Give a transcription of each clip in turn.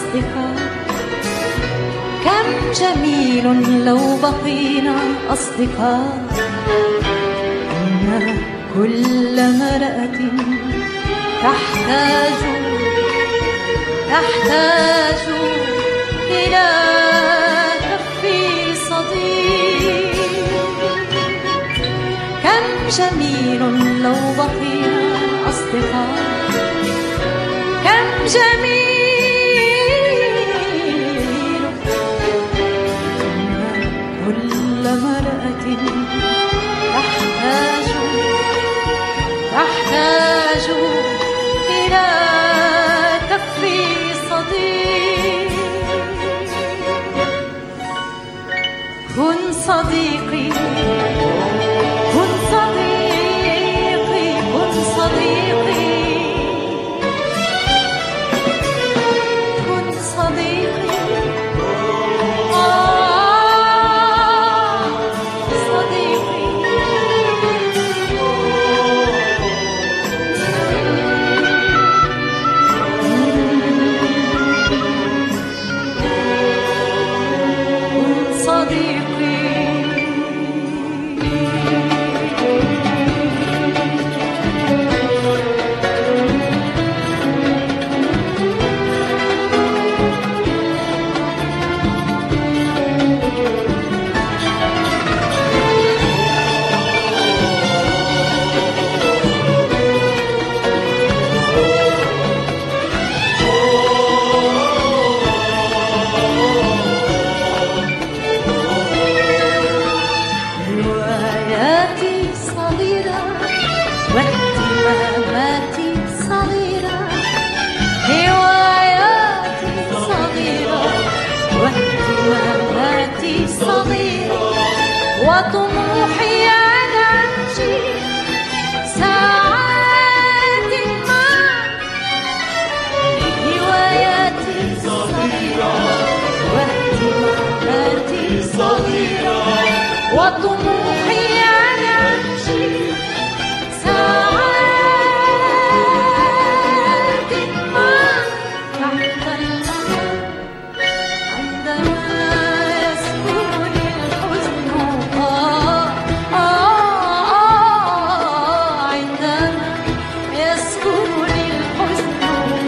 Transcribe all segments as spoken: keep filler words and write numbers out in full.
أصدقاء. كم جميل لو بقينا أصدقاء. إن كل امرأة تحتاج تحتاج إلى كف صديق. كم جميل لو بقينا أصدقاء. كم جميل كل امرأة تحتاج تحتاج إلى كف صديق. كن صديقي كن صديقي كن صديقي كن صديقي آه صديقي. كن صديقي واهتماماتي صغيرة. هواياتي صغيرة واهتماماتي صغيرة. وطموحي أن أمشي ساعات معك. هواياتي صغيرة واهتماماتي صغيرة. وطموحي أن أمشي ساعات معك تحت المطر. عندما يسكنني الحزن آه آه آه عندما يسكنني الحزن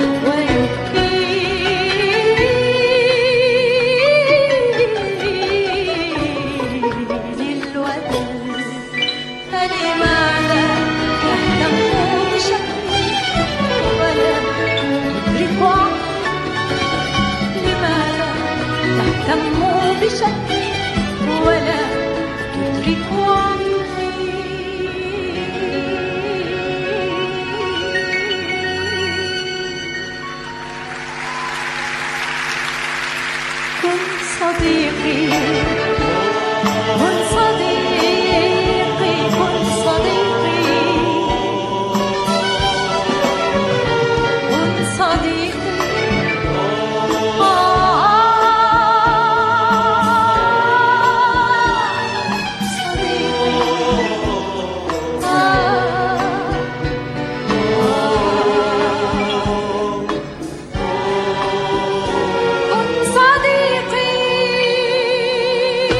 ويبكيني الودل. فلماذا تهتم بشكلي ولا تدرك عقلي؟ لماذا تهتم بشكلي ولا تدرك عقلي؟ كن صديقي كن صديقي كن صديقي كن صديقي آه صديقي آه كن صديقي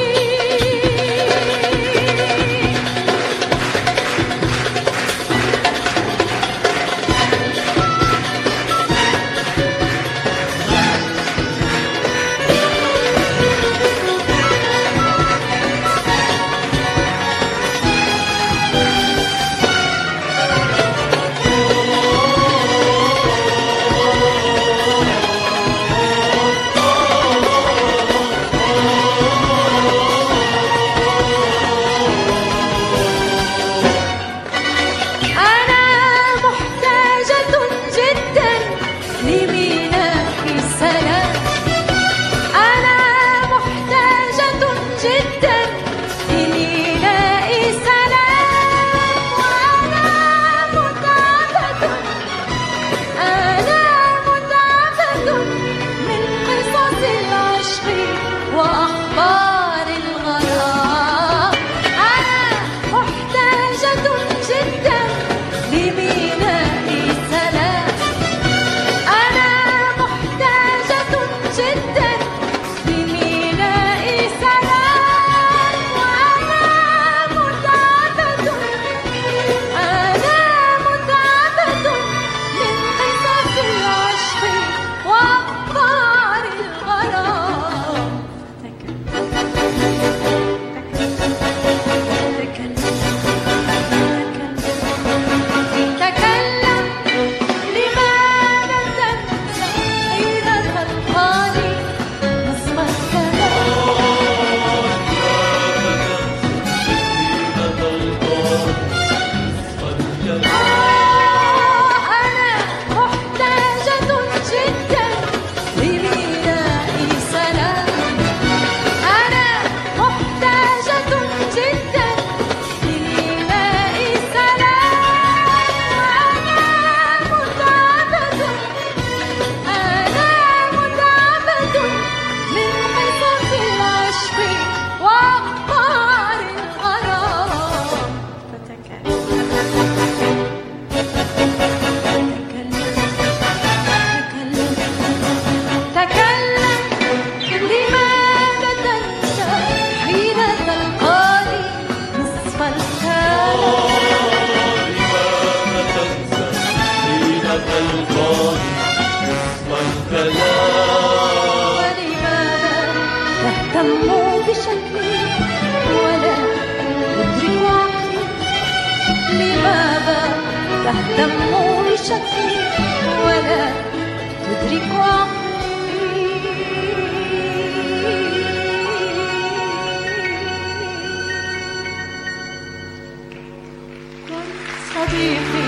تهتم بشكلي ولا تدرك عقلي. لماذا تهتم بشكلي ولا تدرك عقلي؟ كن صديقي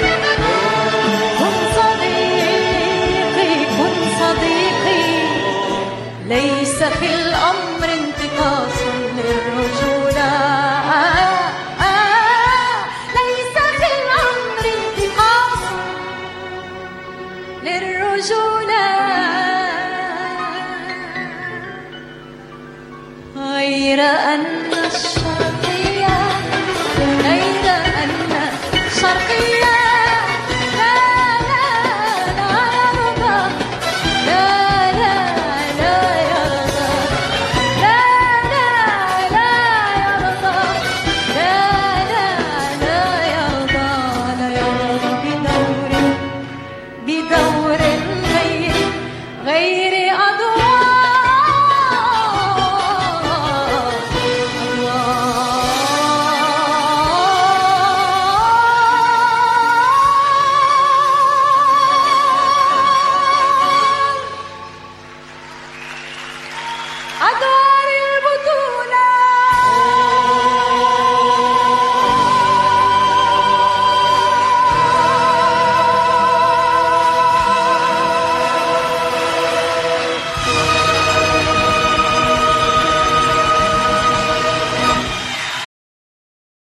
كن صديقي كن صديقي. ليس في الأمر انتقاص للرجولة، ليس في الأمر انتقاص للرجولة، غير أن الشر